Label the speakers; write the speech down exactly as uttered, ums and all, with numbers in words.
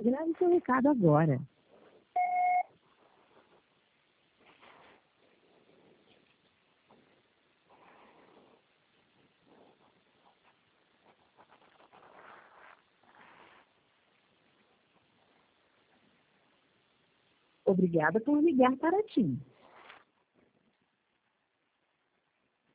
Speaker 1: Grave seu recado agora. Obrigada por ligar para TIM.